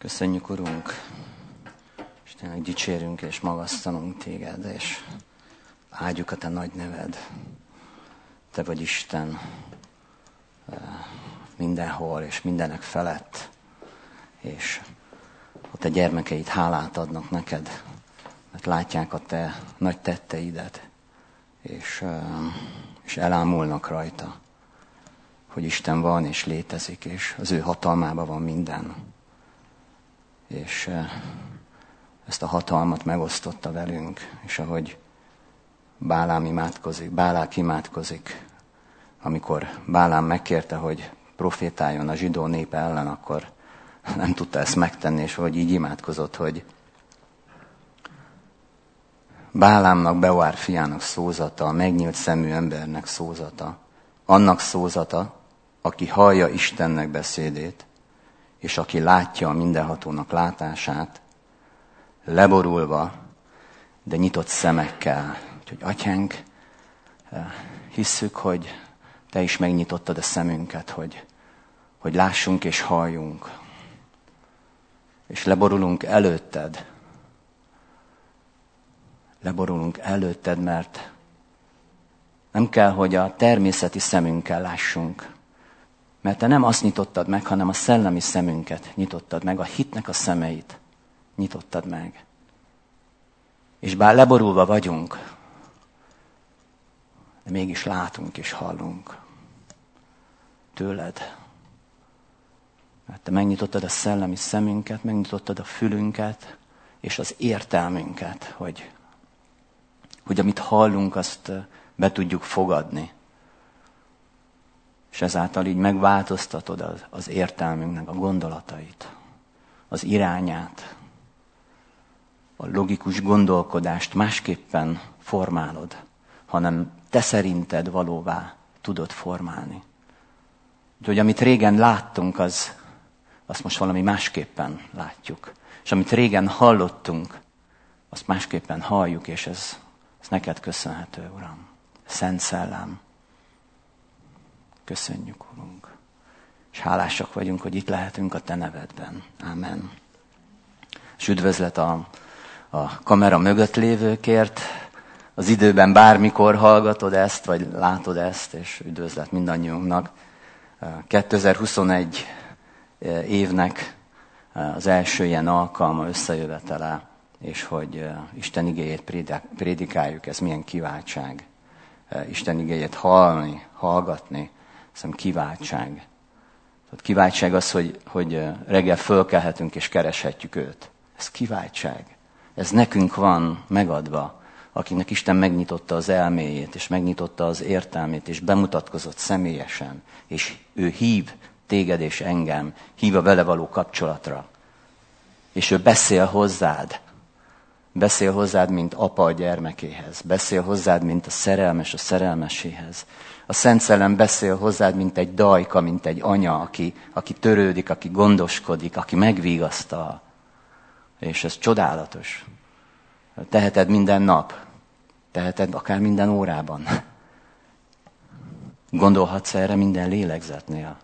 Köszönjük, Urunk, és tényleg dicsérünk és magasztalunk Téged, és áldjuk a Te nagy neved. Te vagy Isten mindenhol és mindenek felett, és a Te gyermekeid hálát adnak neked, mert látják a Te nagy tetteidet, és elámulnak rajta, hogy Isten van és létezik, és az ő hatalmában van minden. És ezt a hatalmat megosztotta velünk, és ahogy Bálák imádkozik, amikor Bálám megkérte, hogy profétáljon a zsidó nép ellen, akkor nem tudta ezt megtenni, és hogy így imádkozott, hogy Bálámnak, Beoár fiának szózata, a megnyílt szemű embernek szózata, annak szózata, aki hallja Istennek beszédét, és aki látja a mindenhatónak látását, leborulva, de nyitott szemekkel. Úgyhogy, Atyánk, hisszük, hogy Te is megnyitottad a szemünket, hogy lássunk és halljunk. És leborulunk előtted. Leborulunk előtted, mert nem kell, hogy a természeti szemünkkel lássunk. Mert Te nem azt nyitottad meg, hanem a szellemi szemünket nyitottad meg, a hitnek a szemeit nyitottad meg. És bár leborulva vagyunk, de mégis látunk és hallunk tőled. Mert Te megnyitottad a szellemi szemünket, megnyitottad a fülünket, és az értelmünket, hogy amit hallunk, azt be tudjuk fogadni. És ezáltal így megváltoztatod az értelmünknek a gondolatait, az irányát, a logikus gondolkodást másképpen formálod, hanem Te szerinted valóvá tudod formálni. Úgyhogy amit régen láttunk, azt most valami másképpen látjuk. És amit régen hallottunk, azt másképpen halljuk, és ez neked köszönhető, Uram. Szent Szellem. Köszönjük, Urunk. És hálásak vagyunk, hogy itt lehetünk a Te nevedben. Ámen. És üdvözlet a kamera mögött lévőkért. Az időben bármikor hallgatod ezt, vagy látod ezt, és üdvözlet mindannyiunknak. 2021 évnek az első ilyen alkalma, összejövetele, és hogy Isten igéjét prédikáljuk, ez milyen kiváltság. Isten igéjét hallgatni, hiszem kiváltság. Tehát kiváltság az, hogy reggel fölkelhetünk és kereshetjük őt. Ez kiváltság. Ez nekünk van megadva, akinek Isten megnyitotta az elméjét, és megnyitotta az értelmét, és bemutatkozott személyesen. És ő hív téged és engem, hív a vele való kapcsolatra. És ő beszél hozzád. Beszél hozzád, mint apa a gyermekéhez. Beszél hozzád, mint a szerelmes a szerelmeséhez. A Szent Szellem beszél hozzád, mint egy dajka, mint egy anya, aki törődik, aki gondoskodik, aki megvigasztal. És ez csodálatos. Teheted minden nap. Teheted akár minden órában. Gondolhatsz erre minden lélegzetnél.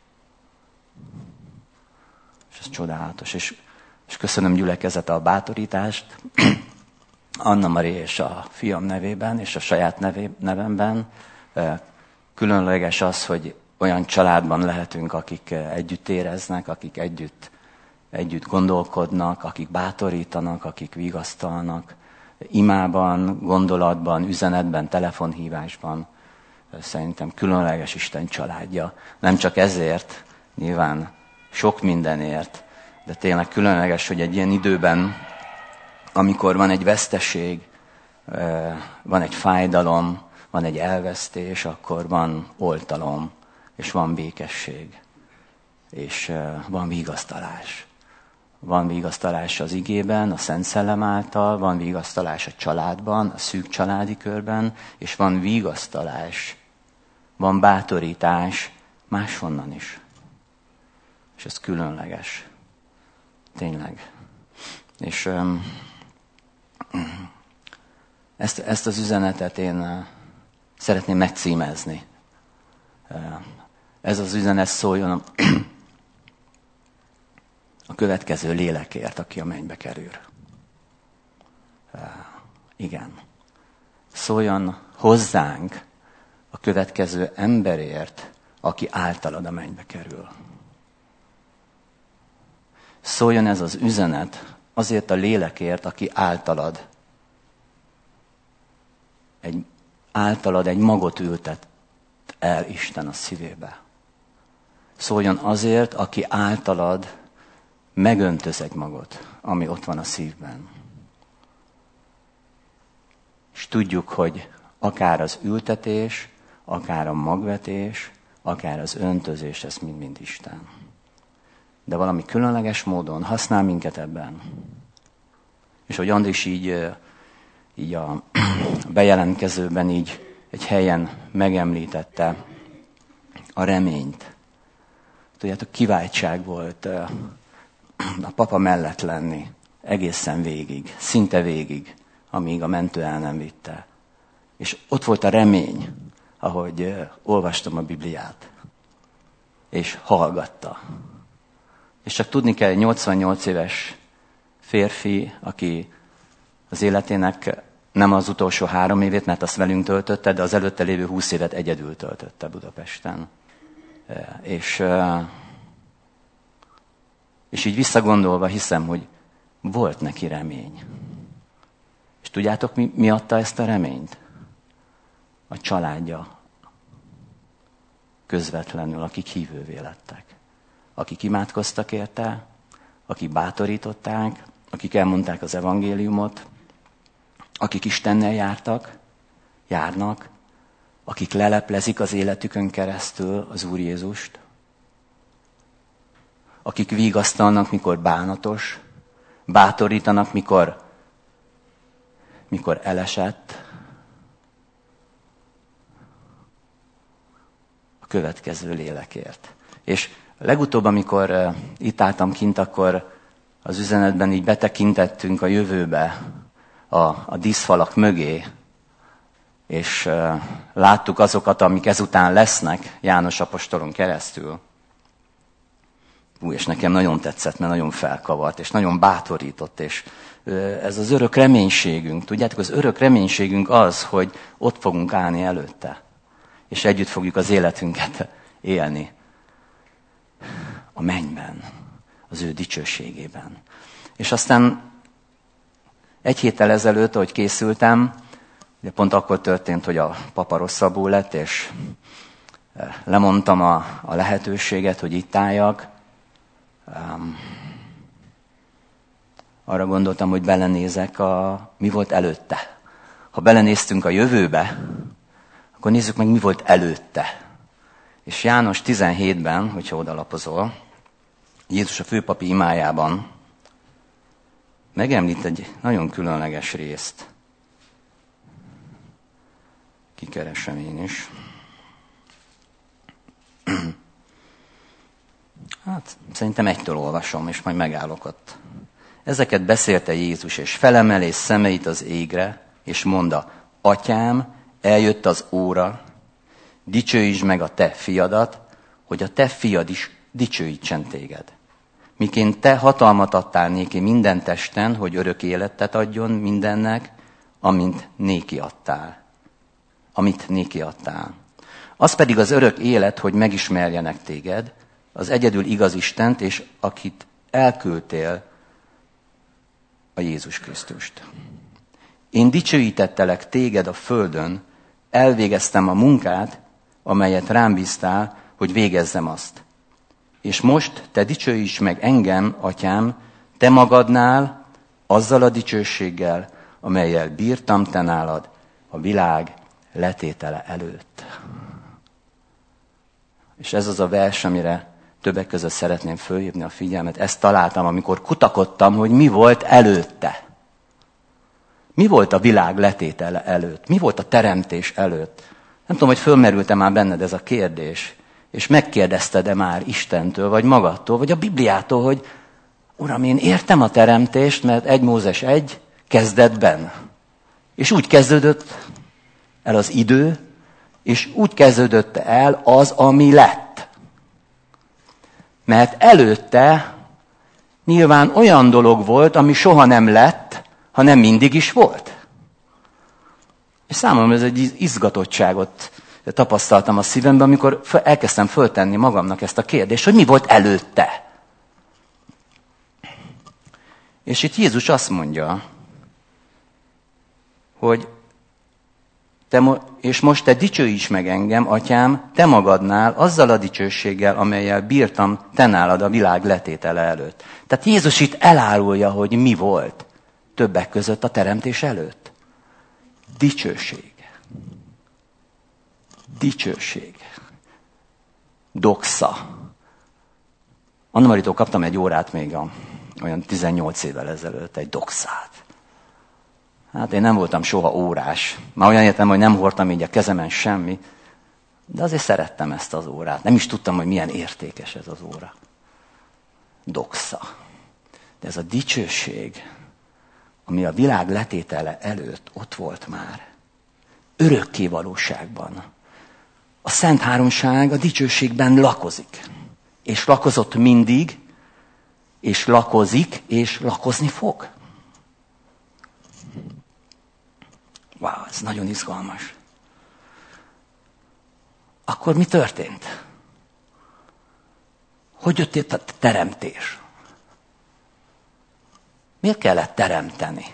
És ez csodálatos. És köszönöm, gyülekezete, a bátorítást. Anna Mari és a fiam nevében, és a saját nevemben. Különleges az, hogy olyan családban lehetünk, akik együtt éreznek, akik együtt gondolkodnak, akik bátorítanak, akik vigasztalnak. Imában, gondolatban, üzenetben, telefonhívásban. Szerintem különleges Isten családja. Nem csak ezért, nyilván sok mindenért, de tényleg különleges, hogy egy ilyen időben, amikor van egy veszteség, van egy fájdalom, van egy elvesztés, akkor van oltalom, és van békesség, és van vigasztalás. Van vigasztalás az igében, a Szent Szellem által, van vigasztalás a családban, a szűk családi körben, és van vigasztalás, van bátorítás máshonnan is. És ez különleges. Tényleg. És ezt az üzenetet én szeretném megcímezni. Ez az üzenet szóljon a következő lélekért, aki a mennybe kerül. Igen. Szóljon hozzánk a következő emberért, aki általad a mennybe kerül. Szóljon ez az üzenet azért a lélekért, aki általad egy magot ültet el Isten a szívébe. Szóljon azért, aki általad megöntöz egy magot, ami ott van a szívben. És tudjuk, hogy akár az ültetés, akár a magvetés, akár az öntözés, ez mind-mind Isten. De valami különleges módon használ minket ebben. És hogy Andris így a bejelentkezőben így egy helyen megemlítette a reményt. Tudjátok, kiváltság volt a papa mellett lenni egészen végig, szinte végig, amíg a mentő el nem vitte. És ott volt a remény, ahogy olvastam a Bibliát. És hallgatta. És csak tudni kell, egy 88 éves férfi, aki az életének nem az utolsó 3 évét, mert azt velünk töltötte, de az előtte lévő 20 évet egyedül töltötte Budapesten. És így visszagondolva hiszem, hogy volt neki remény. És tudjátok, mi adta ezt a reményt? A családja közvetlenül, akik hívővé lettek. Akik imádkoztak érte, akik bátorították, akik elmondták az evangéliumot, akik Istennel járnak, akik leleplezik az életükön keresztül az Úr Jézust, akik vigasztalnak, mikor bánatos, bátorítanak, mikor elesett. A következő lélekért. És legutóbb, amikor itt álltam kint, akkor az üzenetben így betekintettünk a jövőbe, a díszfalak mögé, és láttuk azokat, amik ezután lesznek János apostolon keresztül. És nekem nagyon tetszett, mert nagyon felkavart, és nagyon bátorított, és ez az örök reménységünk. Tudjátok, az örök reménységünk az, hogy ott fogunk állni előtte, és együtt fogjuk az életünket élni a mennyben, az ő dicsőségében. És aztán egy héttel ezelőtt, ahogy készültem, ugye pont akkor történt, hogy a papa rosszabbul lett, és lemondtam a lehetőséget, hogy itt álljak. Arra gondoltam, hogy belenézek mi volt előtte. Ha belenéztünk a jövőbe, akkor nézzük meg, mi volt előtte. És János 17-ben, hogyha odalapozol, Jézus a főpapi imájában megemlít egy nagyon különleges részt. Kikeresem én is. Hát, szerintem 1-től olvasom, és majd megállok ott. Ezeket beszélte Jézus, és felemelé szemeit az égre, és mondta, Atyám, eljött az óra, dicsőítsd meg a te fiadat, hogy a te fiad is dicsőítsen téged. Miként te hatalmat adtál néki minden testen, hogy örök életet adjon mindennek, amit néki adtál. Az pedig az örök élet, hogy megismerjenek téged, az egyedül igaz Istent, és akit elküldtél, a Jézus Krisztust. Én dicsőítettelek téged a földön, elvégeztem a munkát, amelyet rám bíztál, hogy végezzem azt. És most te dicsőíts meg engem, Atyám, te magadnál, azzal a dicsőséggel, amellyel bírtam te nálad a világ letétele előtt. És ez az a vers, amire többek között szeretném fölhívni a figyelmet. Ezt találtam, amikor kutakodtam, hogy mi volt előtte. Mi volt a világ letétele előtt? Mi volt a teremtés előtt? Nem tudom, hogy fölmerült-e már benned ez a kérdés, és megkérdezted-e már Istentől, vagy magadtól, vagy a Bibliától, hogy Uram, én értem a teremtést, mert 1 Mózes 1 kezdetben. És úgy kezdődött el az idő, és úgy kezdődött el az, ami lett. Mert előtte nyilván olyan dolog volt, ami soha nem lett, hanem mindig is volt. És számomra ez egy izgatottságot tapasztaltam a szívemben, amikor elkezdtem föltenni magamnak ezt a kérdést, hogy mi volt előtte. És itt Jézus azt mondja, hogy és most te dicsőíts meg engem, atyám, te magadnál, azzal a dicsőséggel, amellyel bírtam te nálad a világ letétele előtt. Tehát Jézus itt elárulja, hogy mi volt többek között a teremtés előtt. Dicsőség. Dicsőség. Doxa. Anna Maritól kaptam egy órát még olyan 18 évvel ezelőtt, egy doxát. Hát én nem voltam soha órás. Már olyan értem, hogy nem hordtam így a kezemen semmi, de azért szerettem ezt az órát. Nem is tudtam, hogy milyen értékes ez az óra. Doxa. De ez a dicsőség, ami a világ letétele előtt ott volt már. Örökké valóságban. A Szent Háromság a dicsőségben lakozik. És lakozott mindig, és lakozik, és lakozni fog. Wow, ez nagyon izgalmas. Akkor mi történt? Hogy jött itt a teremtés? Miért kellett teremteni?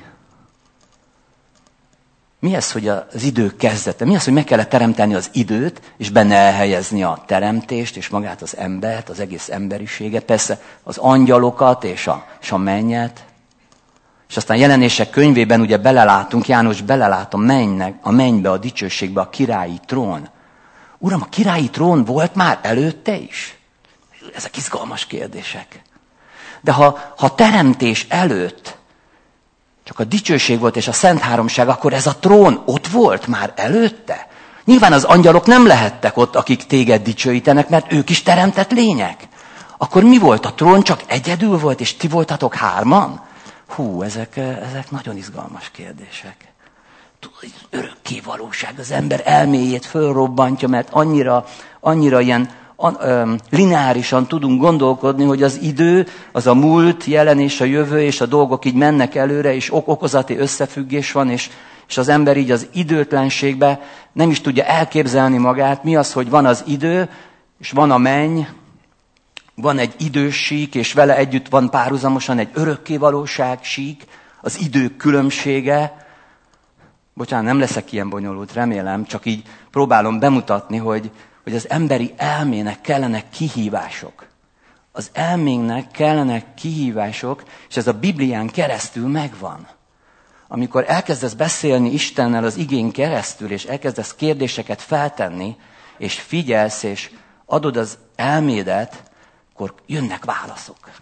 Mi ez, hogy az idő kezdete? Mi az, hogy meg kellett teremteni az időt, és benne elhelyezni a teremtést, és magát az embert, az egész emberiséget, persze az angyalokat és a mennyet. És aztán Jelenések könyvében ugye belelátunk, János belelát a mennybe, a dicsőségbe, a királyi trón. Uram, a királyi trón volt már előtte is? Ezek izgalmas kérdések. De ha teremtés előtt csak a dicsőség volt és a Szent Háromság, akkor ez a trón ott volt már előtte? Nyilván az angyalok nem lehettek ott, akik téged dicsőítenek, mert ők is teremtett lények. Akkor mi volt a trón? Csak egyedül volt, és ti voltatok hárman? Hú, ezek nagyon izgalmas kérdések. Örökké valóság, az ember elméjét fölrobbantja, mert annyira ilyen lineárisan tudunk gondolkodni, hogy az idő, az a múlt, jelen és a jövő, és a dolgok így mennek előre, és okozati összefüggés van, és az ember így az időtlenségbe nem is tudja elképzelni magát. Mi az, hogy van az idő, és van a menny, van egy idősík, és vele együtt van párhuzamosan egy örökkévalóság sík, az idők különbsége. Bocsánat, nem leszek ilyen bonyolult, remélem, csak így próbálom bemutatni, hogy az emberi elmének kellenek kihívások. Az elménknek kellenek kihívások, és ez a Biblián keresztül megvan. Amikor elkezdesz beszélni Istennel az igén keresztül, és elkezdesz kérdéseket feltenni, és figyelsz, és adod az elmédet, akkor jönnek válaszok.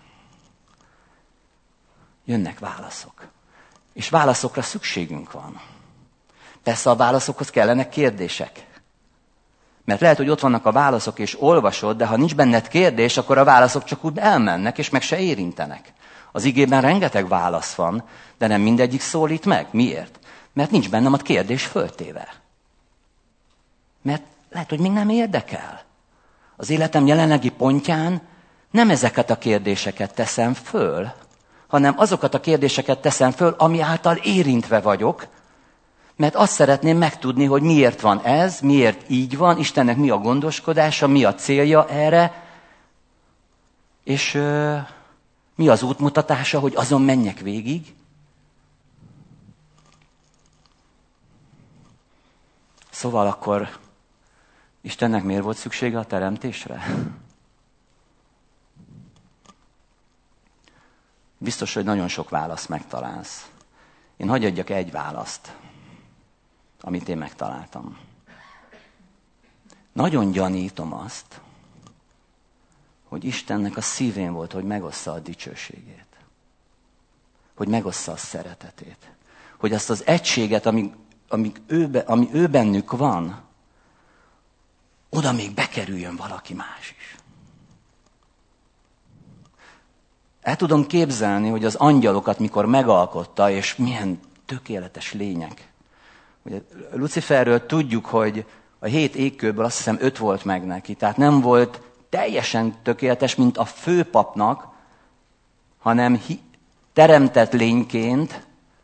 Jönnek válaszok. És válaszokra szükségünk van. Persze a válaszokhoz kellenek kérdések. Mert lehet, hogy ott vannak a válaszok, és olvasod, de ha nincs benned kérdés, akkor a válaszok csak úgy elmennek, és meg se érintenek. Az igében rengeteg válasz van, de nem mindegyik szólít meg. Miért? Mert nincs bennem a kérdés föltéve. Mert lehet, hogy még nem érdekel. Az életem jelenlegi pontján nem ezeket a kérdéseket teszem föl, hanem azokat a kérdéseket teszem föl, ami által érintve vagyok, mert azt szeretném megtudni, hogy miért van ez, miért így van, Istennek mi a gondoskodása, mi a célja erre, és mi az útmutatása, hogy azon menjek végig. Szóval akkor Istennek miért volt szüksége a teremtésre? Biztos, hogy nagyon sok választ megtalálsz. Én hadd adjak egy választ, amit én megtaláltam. Nagyon gyanítom azt, hogy Istennek a szívén volt, hogy megossza a dicsőségét. Hogy megossza a szeretetét. Hogy azt az egységet, ami ő bennük van, oda még bekerüljön valaki más is. El tudom képzelni, hogy az angyalokat mikor megalkotta, és milyen tökéletes lények. Ugye Luciferről tudjuk, hogy a 7 égkőből azt hiszem 5 volt meg neki. Tehát nem volt teljesen tökéletes, mint a főpapnak hanem teremtett lényként,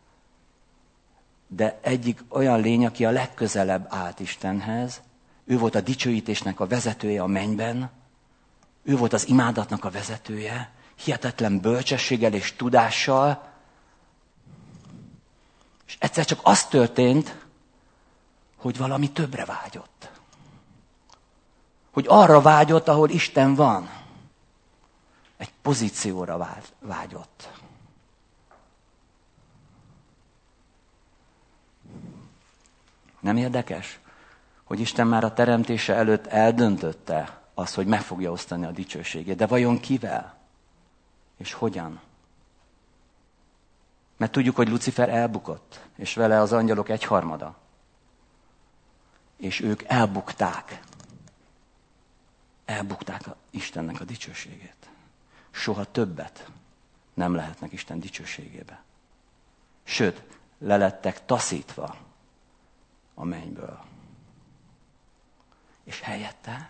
de egyik olyan lény, aki a legközelebb állt Istenhez. Ő volt a dicsőítésnek a vezetője a mennyben, ő volt az imádatnak a vezetője, hihetetlen bölcsességgel és tudással, és egyszer csak az történt, hogy valami többre vágyott. Hogy arra vágyott, ahol Isten van. Egy pozícióra vágyott. Nem érdekes, hogy Isten már a teremtése előtt eldöntötte azt, hogy meg fogja osztani a dicsőségét. De vajon kivel? És hogyan? Mert tudjuk, hogy Lucifer elbukott, és vele az angyalok 1/3. És ők elbukták. Elbukták Istennek a dicsőségét. Soha többet nem lehetnek Isten dicsőségébe. Sőt, lelettek taszítva a mennyből. És helyette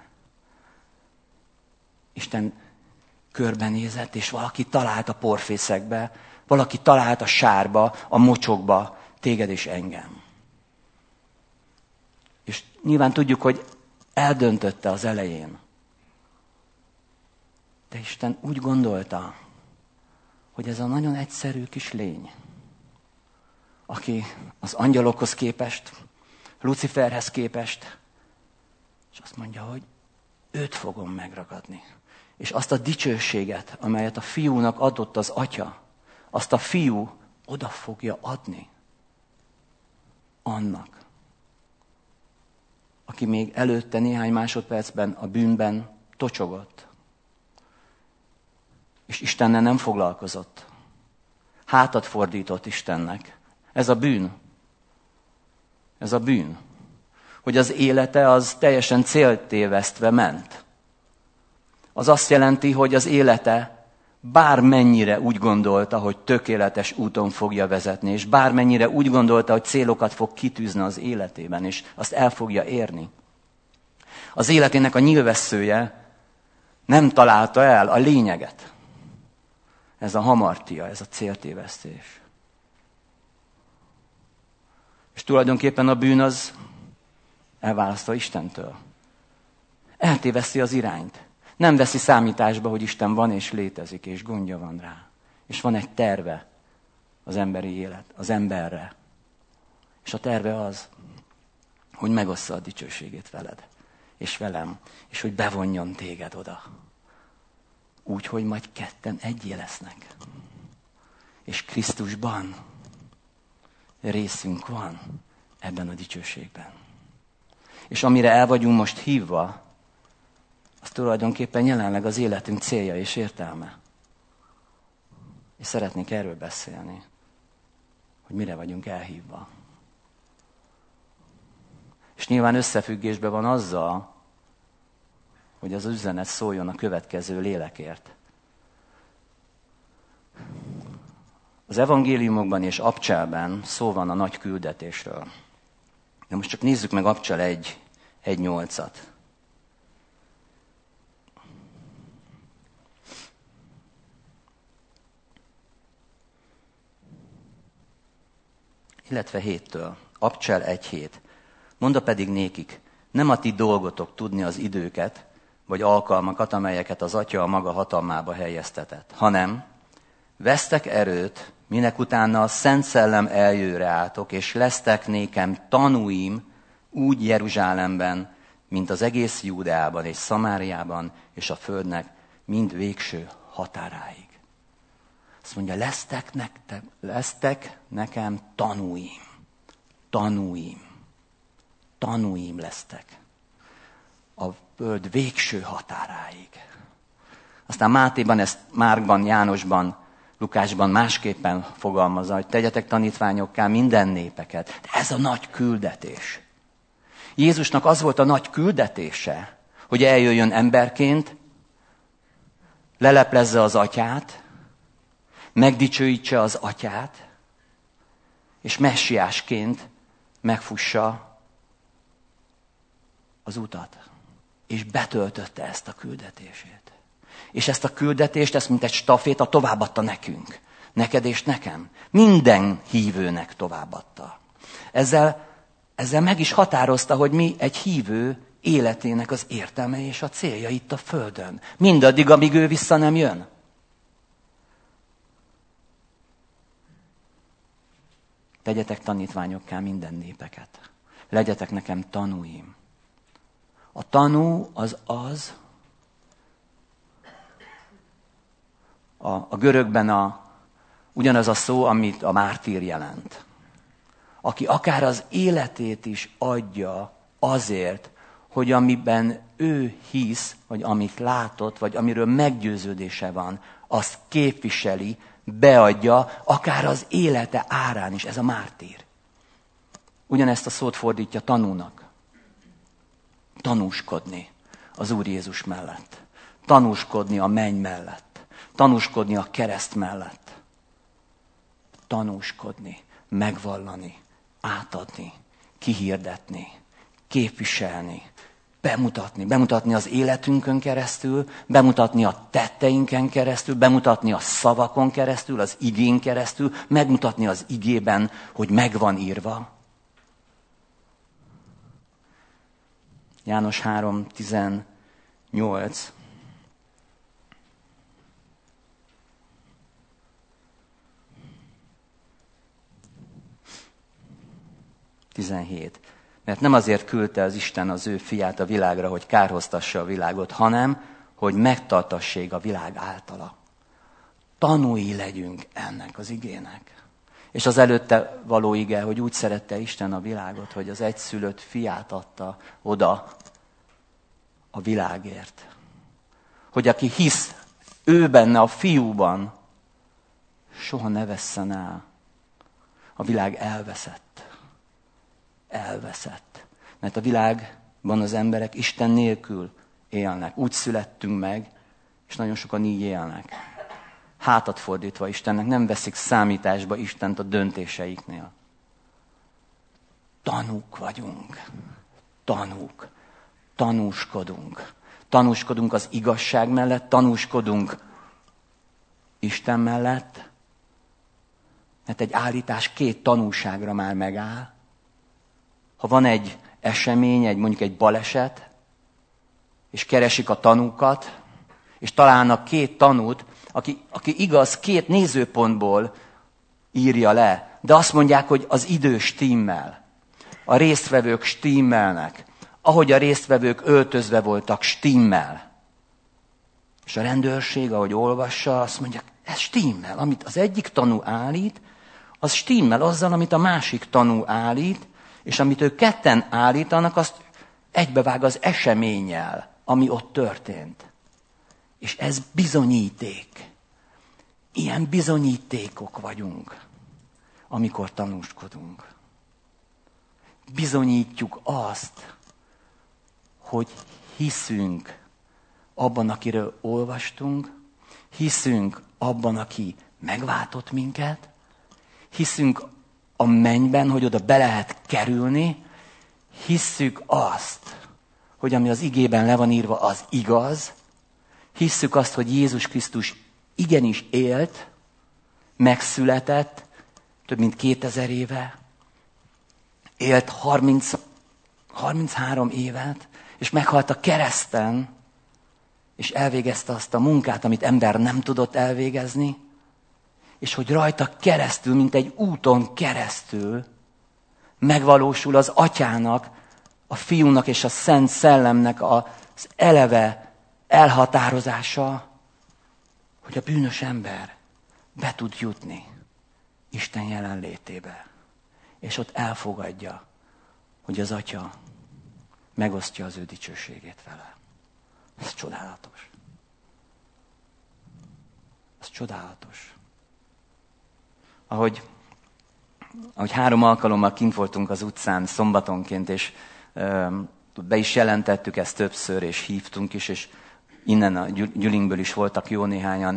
Isten körbenézett, és valaki talált a porfészekbe, valaki talált a sárba, a mocsokba, téged és engem. És nyilván tudjuk, hogy eldöntötte az elején. De Isten úgy gondolta, hogy ez a nagyon egyszerű kis lény, aki az angyalokhoz képest, Luciferhez képest, és azt mondja, hogy őt fogom megragadni. És azt a dicsőséget, amelyet a fiúnak adott az atya, azt a fiú oda fogja adni annak, aki még előtte néhány másodpercben a bűnben tocsogott. És Istennel nem foglalkozott. Hátat fordított Istennek. Ez a bűn. Ez a bűn. Hogy az élete az teljesen céltévesztve ment. Az azt jelenti, hogy az élete bármennyire úgy gondolta, hogy tökéletes úton fogja vezetni, és bármennyire úgy gondolta, hogy célokat fog kitűzni az életében, és azt el fogja érni. Az életének a nyilvesszője nem találta el a lényeget. Ez a hamartia, ez a céltévesztés. És tulajdonképpen a bűn az elválasztva Istentől. Eltéveszti az irányt. Nem veszi számításba, hogy Isten van és létezik, és gondja van rá. És van egy terve az emberi élet, az emberre. És a terve az, hogy megossza a dicsőségét veled, és velem, és hogy bevonjon téged oda. Úgy, hogy majd ketten egyé lesznek. És Krisztusban részünk van ebben a dicsőségben. És amire el vagyunk most hívva, az tulajdonképpen jelenleg az életünk célja és értelme. És szeretnék erről beszélni, hogy mire vagyunk elhívva. És nyilván összefüggésben van azzal, hogy az üzenet szóljon a következő lélekért. Az evangéliumokban és Abcselben szó van a nagy küldetésről. De most csak nézzük meg Abcsel 1:8-at. Illetve 7-től. Abcsel 1:7. Mondd pedig nékik, nem a ti dolgotok tudni az időket, vagy alkalmakat, amelyeket az Atya a maga hatalmába helyeztetett, hanem vesztek erőt, minek utána a Szent Szellem eljöre álltok, és lesztek nékem tanúim úgy Jeruzsálemben, mint az egész Júdeában és Szamáriában, és a földnek mind végső határáig. Azt mondja, lesztek nekem tanúim. Tanúim lesztek. A föld végső határáig. Aztán Mátéban, ezt Márkban, Jánosban, Lukásban másképpen fogalmazza, hogy tegyetek tanítványokká minden népeket. De ez a nagy küldetés. Jézusnak az volt a nagy küldetése, hogy eljöjjön emberként, leleplezze az atyát, megdicsőítse az atyát, és messiásként megfussa az utat. És betöltötte ezt a küldetését. És ezt a küldetést, ezt mint egy staféta továbbadta nekünk. Neked és nekem. Minden hívőnek továbbadta. Ezzel meg is határozta, hogy mi egy hívő életének az értelme és a célja itt a Földön. Mindaddig, amíg ő vissza nem jön. Tegyetek tanítványokká minden népeket. Legyetek nekem tanúim. A tanú az, a görögben ugyanaz a szó, amit a mártír jelent. Aki akár az életét is adja azért, hogy amiben ő hisz, vagy amit látott, vagy amiről meggyőződése van, azt képviseli, beadja, akár az élete árán is. Ez a mártír. Ugyanezt a szót fordítja tanúnak. Tanúskodni az Úr Jézus mellett. Tanúskodni a menny mellett. Tanúskodni a kereszt mellett. Tanúskodni, megvallani, átadni, kihirdetni, képviselni, bemutatni az életünkön keresztül, bemutatni a tetteinken keresztül, bemutatni a szavakon keresztül, az igén keresztül, megmutatni az igében, hogy meg van írva. János 3:18. Mert nem azért küldte az Isten az ő fiát a világra, hogy kárhoztassa a világot, hanem, hogy megtartassék a világ általa. Tanúi legyünk ennek az igének. És az előtte való ige, hogy úgy szerette Isten a világot, hogy az egyszülött fiát adta oda a világért. Hogy aki hisz ő benne, a fiúban, soha ne vesszen el. A világ elveszett. Mert a világban az emberek Isten nélkül élnek. Úgy születtünk meg, és nagyon sokan így élnek. Hátat fordítva Istennek, nem veszik számításba Istent a döntéseiknél. Tanúk vagyunk. Tanúskodunk az igazság mellett, tanúskodunk Isten mellett, mert egy állítás 2 tanúságra már megáll. Ha van egy esemény, mondjuk egy baleset, és keresik a tanúkat, és találnak 2 tanút, aki igaz 2 nézőpontból írja le, de azt mondják, hogy az idő stimmel. A résztvevők stimmelnek. Ahogy a résztvevők öltözve voltak, stimmel. És a rendőrség, ahogy olvassa, azt mondja, ez stimmel. Amit az egyik tanú állít, az stimmel azzal, amit a másik tanú állít, és amit ők ketten állítanak, azt egybevág az eseménnyel, ami ott történt. És ez bizonyíték. Ilyen bizonyítékok vagyunk, amikor tanúskodunk. Bizonyítjuk azt, hogy hiszünk abban, akiről olvastunk, hiszünk abban, aki megváltott minket, hiszünk a mennyben, hogy oda be lehet kerülni, hisszük azt, hogy ami az igében le van írva, az igaz, hisszük azt, hogy Jézus Krisztus igenis élt, megszületett, több mint 2000 éve, élt 33 évet, és meghalt a kereszten, és elvégezte azt a munkát, amit ember nem tudott elvégezni, és hogy rajta keresztül, mint egy úton keresztül megvalósul az Atyának, a Fiúnak és a Szent Szellemnek az eleve elhatározása, hogy a bűnös ember be tud jutni Isten jelenlétébe. És ott elfogadja, hogy az Atya megosztja az ő dicsőségét vele. Ez csodálatos. Ez csodálatos. Ahogy 3 alkalommal kint voltunk az utcán szombatonként, és be is jelentettük ezt többször, és hívtunk is, és innen a gyülinkből is voltak jó néhányan.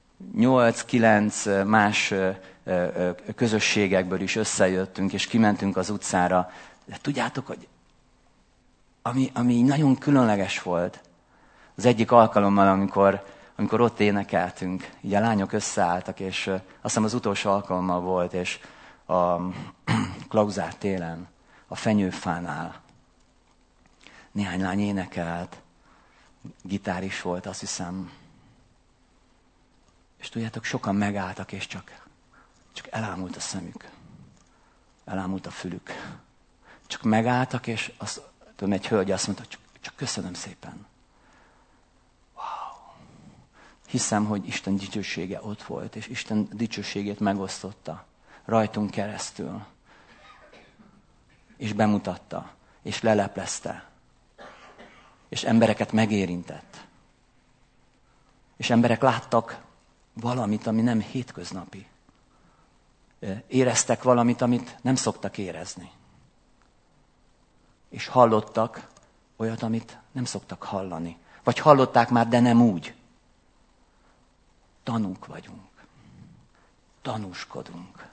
8-9 más közösségekből is összejöttünk, és kimentünk az utcára. De tudjátok, hogy ami nagyon különleges volt, az egyik alkalommal, amikor amikor ott énekeltünk, így a lányok összeálltak, és azt hiszem az utolsó alkalommal volt, és a Klauzár téren, a fenyőfánál néhány lány énekelt, gitár is volt, azt hiszem. És tudjátok, sokan megálltak, és csak elámult a szemük. Elámult a fülük. Csak megálltak, és egy hölgy azt mondta, csak köszönöm szépen. Wow. Hiszem, hogy Isten dicsősége ott volt, és Isten dicsőségét megosztotta rajtunk keresztül. És bemutatta, és leleplezte. És embereket megérintett. És emberek láttak valamit, ami nem hétköznapi. Éreztek valamit, amit nem szoktak érezni. És hallottak olyat, amit nem szoktak hallani. Vagy hallották már, de nem úgy. Tanúk vagyunk. Tanúskodunk.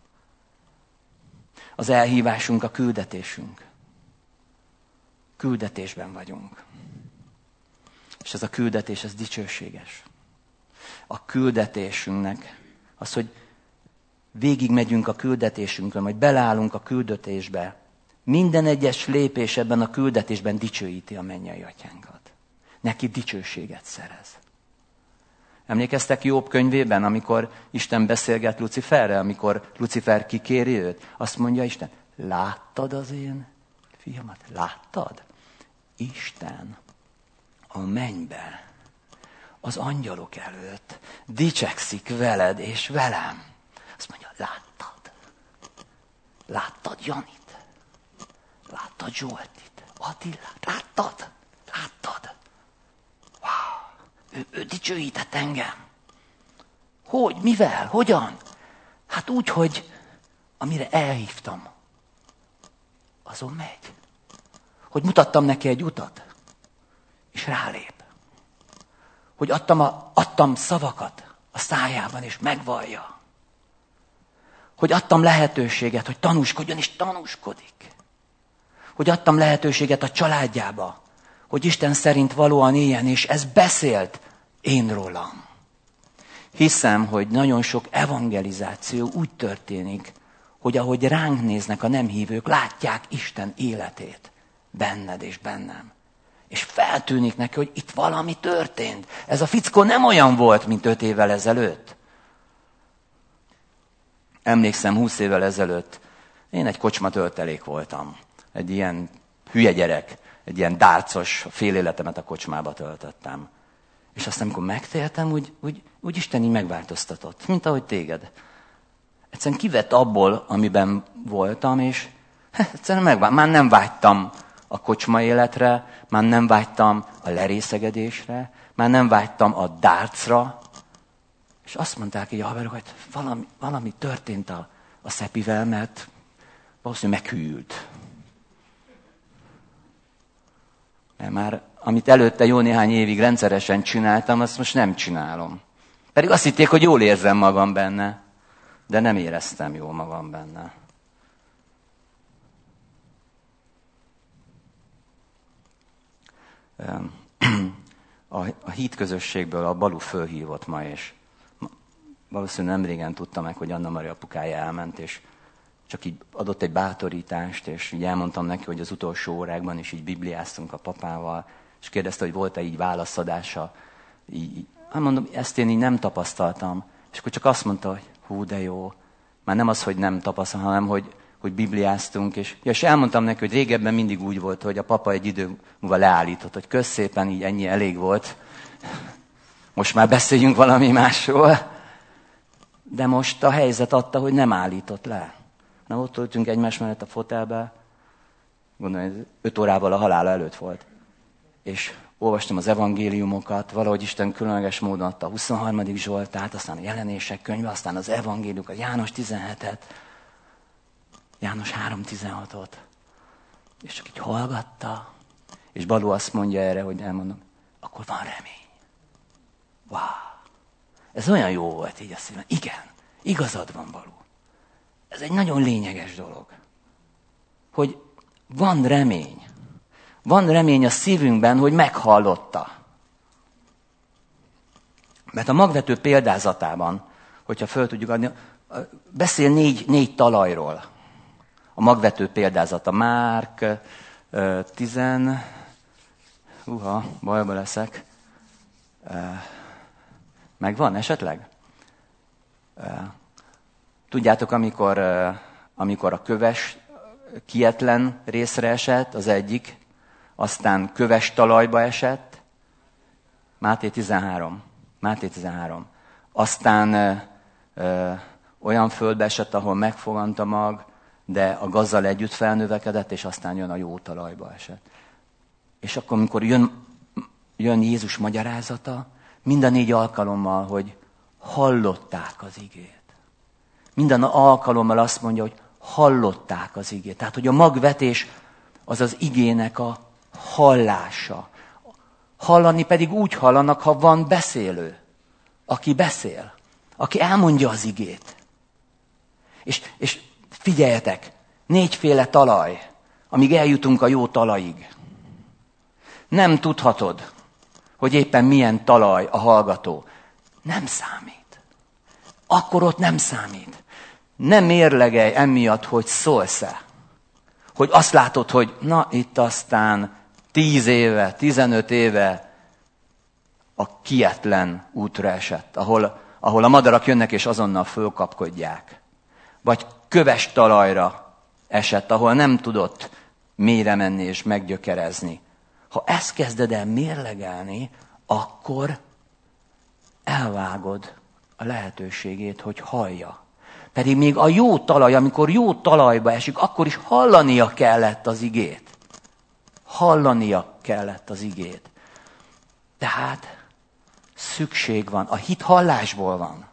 Az elhívásunk a küldetésünk. Küldetésben vagyunk. És ez a küldetés, ez dicsőséges. A küldetésünknek az, hogy végigmegyünk a küldetésünkön, vagy beleállunk a küldetésbe, minden egyes lépés ebben a küldetésben dicsőíti a mennyei atyánkat. Neki dicsőséget szerez. Emlékeztek Jobb könyvében, amikor Isten beszélget Luciferrel, amikor Lucifer kikéri őt? Azt mondja Isten, láttad az én fiamat? Láttad? Isten a mennybe, az angyalok előtt dicsekszik veled és velem. Azt mondja, láttad? Láttad Janit? Láttad Zsoltit? Attilát? Láttad? Láttad? Wow! Ő dicsőített engem. Hogy? Mivel? Hogyan? Hát úgy, hogy amire elhívtam, azon megy. Hogy mutattam neki egy utat, és rálép. Hogy adtam szavakat a szájában, és megvallja. Hogy adtam lehetőséget, hogy tanúskodjon, és tanúskodik. Hogy adtam lehetőséget a családjába, hogy Isten szerint valóan éljen, és ez beszélt én rólam. Hiszem, hogy nagyon sok evangelizáció úgy történik, hogy ahogy ránk néznek a nem hívők, látják Isten életét benned és bennem. És feltűnik neki, hogy itt valami történt. Ez a fickó nem olyan volt, mint 5 évvel ezelőtt. Emlékszem, 20 évvel ezelőtt én egy kocsma töltelék voltam. Egy ilyen hülye gyerek, egy ilyen dárcos, fél életemet a kocsmába töltöttem. És aztán, amikor megtértem, úgy Isten így megváltoztatott, mint ahogy téged. Egyszerűen kivett abból, amiben voltam, és egyszerűen már nem vágytam a kocsma életre, már nem vágytam a lerészegedésre, már nem vágytam a dárcra. És azt mondták így a haverok, hogy valami történt a Szepivel, mert valószínűleg meghűlt. Mert már amit előtte jó néhány évig rendszeresen csináltam, azt most nem csinálom. Pedig azt hitték, hogy jól érzem magam benne, de nem éreztem jól magam benne. A hitközösségből a Balú fölhívott ma, és valószínűleg nem régen tudta meg, hogy Anna Maria apukája elment, és csak így adott egy bátorítást, és így elmondtam neki, hogy az utolsó órákban is így bibliáztunk a papával, és kérdezte, hogy volt-e így válaszadása. Hát mondom, ezt én így nem tapasztaltam. És akkor csak azt mondta, hogy hú, de jó. Már nem az, hogy nem tapasztaltam, hanem hogy bibliáztunk. És elmondtam neki, hogy régebben mindig úgy volt, hogy a papa egy idő múlva leállított, hogy kösz szépen, így ennyi elég volt. Most már beszéljünk valami másról. De most a helyzet adta, hogy nem állított le. Na, ott ültünk egymás mellett a fotelbe, gondolom, 5 órával a halála előtt volt. És olvastam az evangéliumokat, valahogy Isten különleges módon adta a 23. Zsoltát, aztán a Jelenések könyve, aztán az evangéliumokat, János 17-et, János 3.16-ot. És csak így hallgatta, és Balú azt mondja erre, hogy elmondom, akkor van remény. Wow! Ez olyan jó volt így a szívem. Igen, igazad van, Balú. Ez egy nagyon lényeges dolog. Hogy van remény. Van remény a szívünkben, hogy meghallotta. Mert a magvető példázatában, hogyha föl tudjuk adni, beszél négy talajról. A magvető példázata. Márk 10... bajba leszek. Megvan esetleg? Tudjátok, amikor a köves kietlen részre esett, az egyik, aztán köves talajba esett, Máté 13. Aztán olyan földbe esett, ahol megfogant a mag, de a gazzal együtt felnövekedett, és aztán jön a jó talajba esett. És akkor, amikor jön Jézus magyarázata, mind a 4 alkalommal, hogy hallották az igét. Minden alkalommal azt mondja, hogy hallották az igét. Tehát, hogy a magvetés az az igének a hallása. Hallani pedig úgy hallanak, ha van beszélő, aki beszél, aki elmondja az igét. És figyeljetek, 4 talaj, amíg eljutunk a jó talajig. Nem tudhatod, hogy éppen milyen talaj a hallgató. Nem számít. Akkor ott nem számít. Nem mérlegelj emiatt, hogy szólsz-e. Hogy azt látod, hogy na itt aztán 10 éve, 15 éve a kietlen útra esett, ahol a madarak jönnek és azonnal fölkapkodják. Vagy köves talajra esett, ahol nem tudott mélyre menni és meggyökerezni. Ha ezt kezded el mérlegelni, akkor elvágod a lehetőségét, hogy hallja. Pedig még a jó talaj, amikor jó talajba esik, akkor is hallania kellett az igét. Hallania kellett az igét. Tehát szükség van. A hit hallásból van.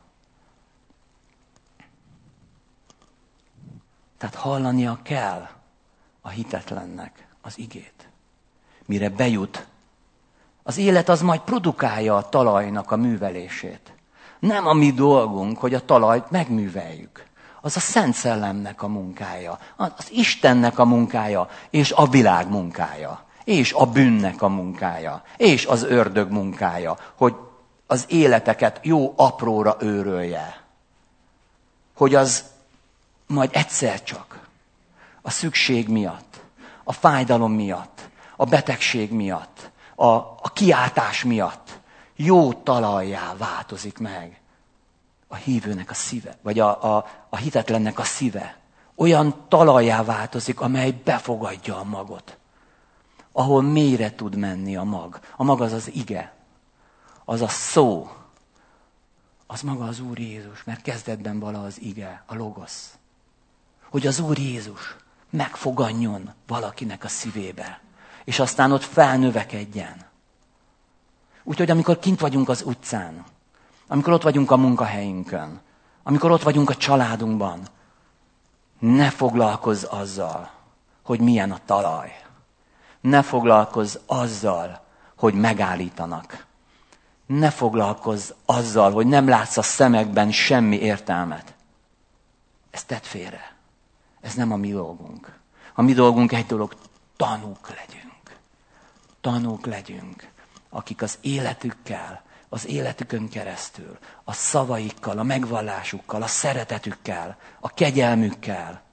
Tehát hallania kell a hitetlennek az igét. Mire bejut. Az élet az majd produkálja a talajnak a művelését. Nem a mi dolgunk, hogy a talajt megműveljük. Az a Szent Szellemnek a munkája, az Istennek a munkája, és a világ munkája, és a bűnnek a munkája, és az ördög munkája, hogy az életeket jó apróra őrölje. Hogy az majd egyszer csak a szükség miatt, a fájdalom miatt, a betegség miatt, a kiáltás miatt jó talajjá változik meg a hívőnek a szíve, vagy a hitetlennek a szíve. Olyan talajjá változik, amely befogadja a magot. Ahol mélyre tud menni a mag. A mag az az ige. Az a szó. Az maga az Úr Jézus, mert kezdetben vala az ige, a logosz. Hogy az Úr Jézus megfoganjon valakinek a szívébe, és aztán ott felnövekedjen. Úgyhogy amikor kint vagyunk az utcán, amikor ott vagyunk a munkahelyünkön, amikor ott vagyunk a családunkban, ne foglalkozz azzal, hogy milyen a talaj. Ne foglalkozz azzal, hogy megállítanak. Ne foglalkozz azzal, hogy nem látsz a szemekben semmi értelmet. Ezt tedd félre. Ez nem a mi dolgunk. A mi dolgunk egy dolog, tanúk legyünk. Tanúk legyünk, akik az életükkel, az életükön keresztül, a szavaikkal, a megvallásukkal, a szeretetükkel, a kegyelmükkel,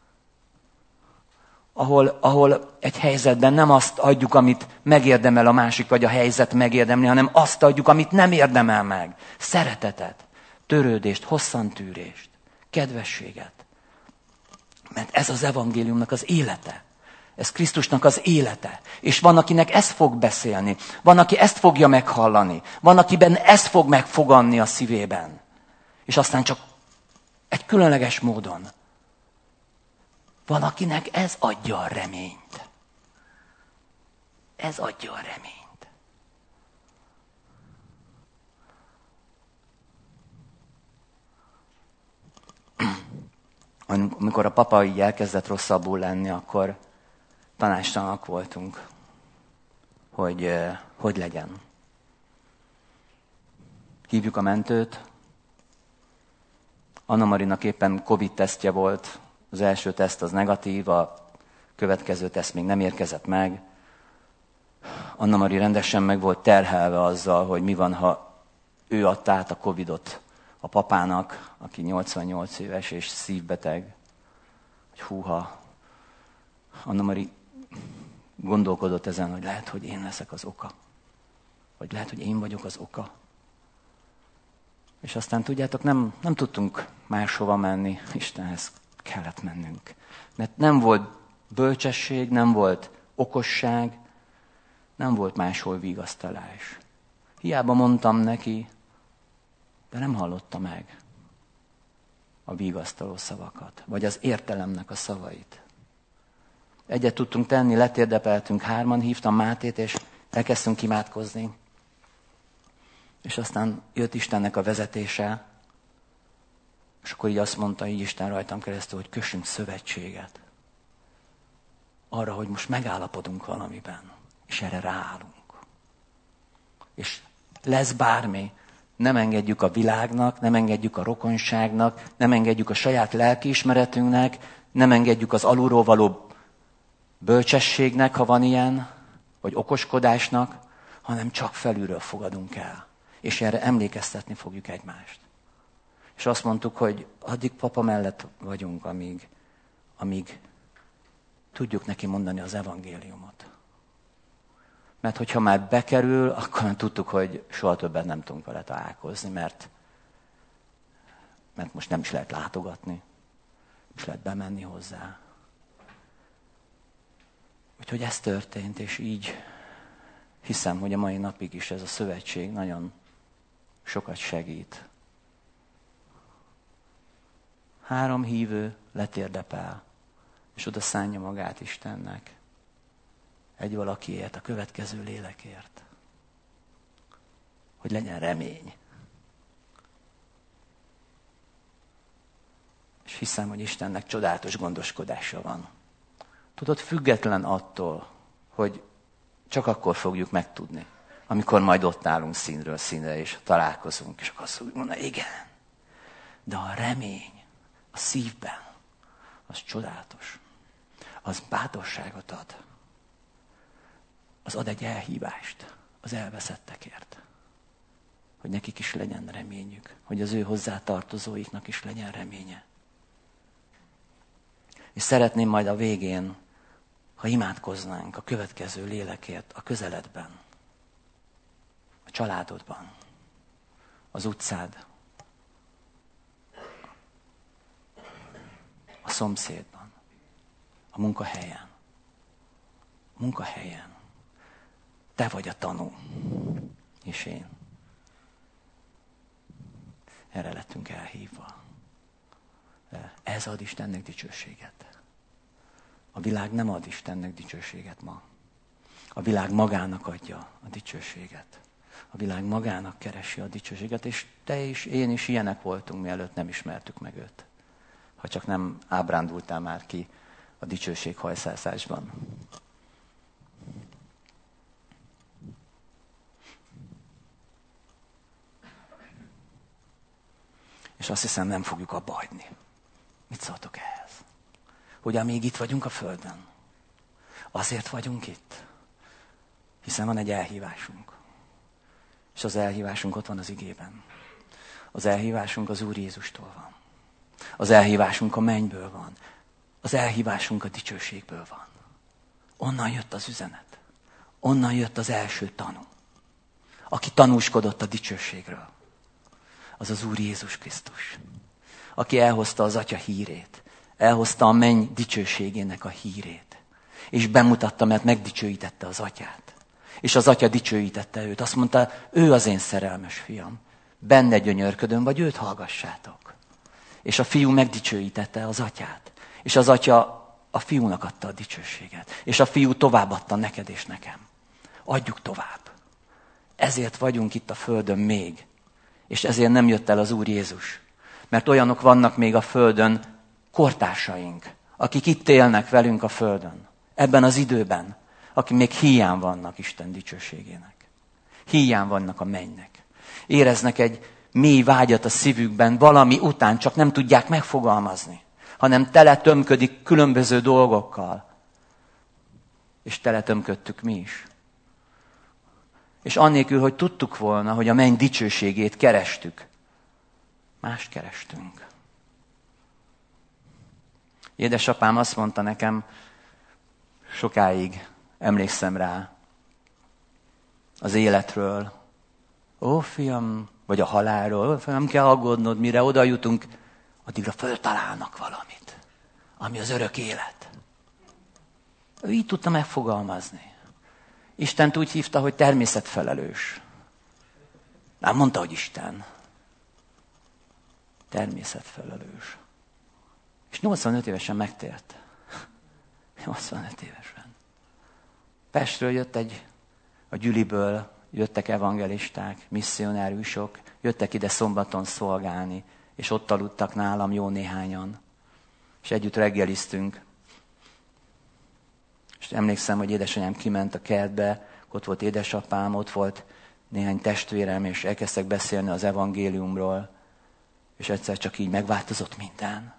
ahol egy helyzetben nem azt adjuk, amit megérdemel a másik, vagy a helyzet megérdemli, hanem azt adjuk, amit nem érdemel meg. Szeretetet, törődést, hosszantűrést, kedvességet. Mert ez az evangéliumnak az élete. Ez Krisztusnak az élete. És van, akinek ezt fog beszélni. Van, aki ezt fogja meghallani. Van, akiben ezt fog megfoganni a szívében. És aztán csak egy különleges módon. Van, akinek ez adja a reményt. Ez adja a reményt. Amikor a papa így elkezdett rosszabbul lenni, akkor tanácstalanak voltunk, hogy legyen. Hívjuk a mentőt. Anna Marinak éppen Covid-tesztje volt. Az első teszt az negatív, a következő teszt még nem érkezett meg. Anna Mari rendesen meg volt terhelve azzal, hogy mi van, ha ő adta át a Covidot a papának, aki 88 éves és szívbeteg. Hogy húha, Anna Mari gondolkodott ezen, hogy lehet, hogy én leszek az oka. Vagy lehet, hogy én vagyok az oka. És aztán tudjátok, nem tudtunk máshova menni, Istenhez kellett mennünk. Mert nem volt bölcsesség, nem volt okosság, nem volt máshol vigasztalás. Hiába mondtam neki, de nem hallotta meg a vigasztaló szavakat, vagy az értelemnek a szavait. Egyet tudtunk tenni, letérdepeltünk, 3, hívtam Mátét, és elkezdtünk imádkozni. És aztán jött Istennek a vezetése, és akkor így azt mondta, így Isten rajtam keresztül, hogy kössünk szövetséget. Arra, hogy most megállapodunk valamiben, és erre ráállunk. És lesz bármi, nem engedjük a világnak, nem engedjük a rokonságnak, nem engedjük a saját lelkiismeretünknek, nem engedjük az alulról való bölcsességnek, ha van ilyen, vagy okoskodásnak, hanem csak felülről fogadunk el. És erre emlékeztetni fogjuk egymást. És azt mondtuk, hogy addig papa mellett vagyunk, amíg tudjuk neki mondani az evangéliumot. Mert hogyha már bekerül, akkor tudtuk, hogy soha többet nem tudunk vele találkozni, mert most nem is lehet látogatni, nem is lehet bemenni hozzá. Úgyhogy ez történt, és így hiszem, hogy a mai napig is ez a szövetség nagyon sokat segít. 3 hívő letérdepel, és oda szánja magát Istennek. Egy valakiért, a következő lélekért. Hogy legyen remény. És hiszem, hogy Istennek csodálatos gondoskodása van. Tudod, független attól, hogy csak akkor fogjuk megtudni, amikor majd ott állunk színről színre, és találkozunk, és akkor azt fogjuk mondani, igen. De a remény a szívben, az csodálatos. Az bátorságot ad. Az ad egy elhívást az elveszettekért. Hogy nekik is legyen reményük. Hogy az ő hozzátartozóiknak is legyen reménye. És szeretném majd a végén, ha imádkoznánk a következő lélekért a közeledben, a családodban, az utcád, a szomszédban, a munkahelyen. A munkahelyen. Te vagy a tanú, és én. Erre lettünk elhívva. Ez ad Istennek dicsőséget. A világ nem ad Istennek dicsőséget ma. A világ magának adja a dicsőséget. A világ magának keresi a dicsőséget, és te is, én is ilyenek voltunk, mielőtt nem ismertük meg őt. Ha csak nem ábrándultál már ki a dicsőség hajszálszásban. És azt hiszem, nem fogjuk abba hagyni. Mit szóltok ehhez? Hogy amíg itt vagyunk a Földön, azért vagyunk itt, hiszen van egy elhívásunk. És az elhívásunk ott van az igében. Az elhívásunk az Úr Jézustól van. Az elhívásunk a mennyből van. Az elhívásunk a dicsőségből van. Onnan jött az üzenet. Onnan jött az első tanú. Aki tanúskodott a dicsőségről. Az az Úr Jézus Krisztus. Aki elhozta az Atya hírét. Elhozta a menny dicsőségének a hírét. És bemutatta, mert megdicsőítette az Atyát. És az Atya dicsőítette őt. Azt mondta, ő az én szerelmes fiam. Benne gyönyörködöm, vagy őt hallgassátok. És a fiú megdicsőítette az Atyát. És az Atya a fiúnak adta a dicsőséget. És a fiú továbbadta neked és nekem. Adjuk tovább. Ezért vagyunk itt a Földön még. És ezért nem jött el az Úr Jézus. Mert olyanok vannak még a Földön, kortársaink, akik itt élnek velünk a Földön. Ebben az időben, akik még híján vannak Isten dicsőségének. Híján vannak a mennynek. Éreznek egy mély vágyat a szívükben, valami után csak nem tudják megfogalmazni, hanem teletömködik különböző dolgokkal. És teletömködtük mi is. És annélkül, hogy tudtuk volna, hogy a menny dicsőségét kerestük, mást kerestünk. Édesapám azt mondta nekem, sokáig emlékszem rá, az életről. Ó, fiam, vagy a halálról, nem kell aggódnod, mire oda jutunk, addigra föltalálnak valamit, ami az örök élet. Ő így tudta megfogalmazni. Istent úgy hívta, hogy természetfelelős. Nem mondta, hogy Isten. Természetfelelős. És 85 évesen megtért. 85 évesen. Pestről jött a gyüliből, jöttek evangelisták, misszionárusok, jöttek ide szombaton szolgálni, és ott aludtak nálam jó néhányan. És együtt reggeliztünk. És emlékszem, hogy édesanyám kiment a kertbe, ott volt édesapám, ott volt néhány testvérem, és elkezdtek beszélni az evangéliumról, és egyszer csak így megváltozott minden.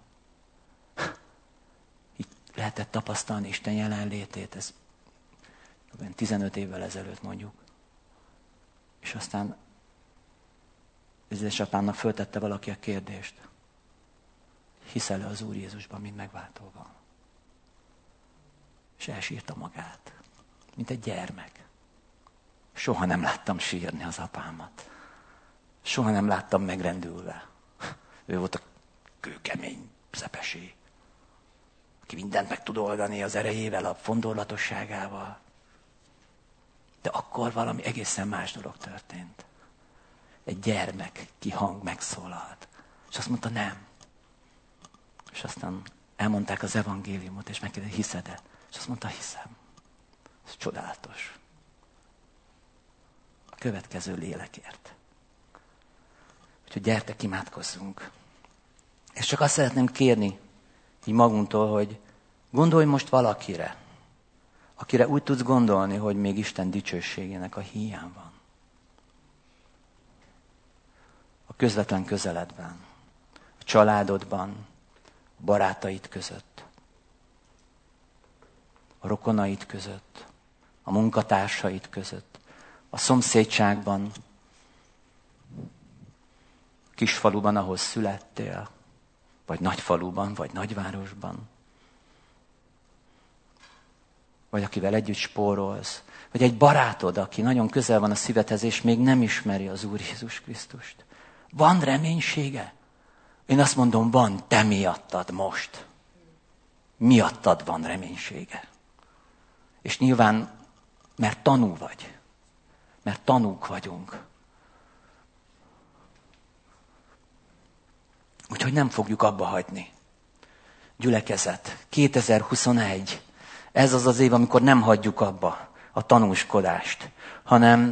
Így lehetett tapasztalni Isten jelenlétét, ez 15 évvel ezelőtt mondjuk. És aztán az édesapámnak föltette valaki a kérdést. Hiszel-e az Úr Jézusban, mint megváltóban? És elsírta magát, mint egy gyermek. Soha nem láttam sírni az apámat. Soha nem láttam megrendülve. Ő volt a kőkemény szepesé, aki mindent meg tud oldani az erejével, a fondorlatosságával. De akkor valami egészen más dolog történt. Egy gyermek hang megszólalt. És azt mondta, nem. És aztán elmondták az evangéliumot, és megkérdezte, hiszed-e? És azt mondta, hiszem. Ez csodálatos. A következő lélekért. Úgyhogy gyertek, imádkozzunk. És csak azt szeretném kérni, így magunktól, hogy gondolj most valakire, akire úgy tudsz gondolni, hogy még Isten dicsőségének a híján van. A közvetlen közeledben, a családodban, a barátaid között, a rokonaid között, a munkatársaid között, a szomszédságban, kisfaluban, ahol születtél, vagy nagyfaluban, vagy nagyvárosban, vagy akivel együtt spórolsz, vagy egy barátod, aki nagyon közel van a szívedhez, és még nem ismeri az Úr Jézus Krisztust. Van reménysége? Én azt mondom, van, te miattad most. Miattad van reménysége. És nyilván, mert tanú vagy. Mert tanúk vagyunk. Úgyhogy nem fogjuk abba hagyni. Gyülekezet, 2021. Ez az az év, amikor nem hagyjuk abba a tanúskodást, hanem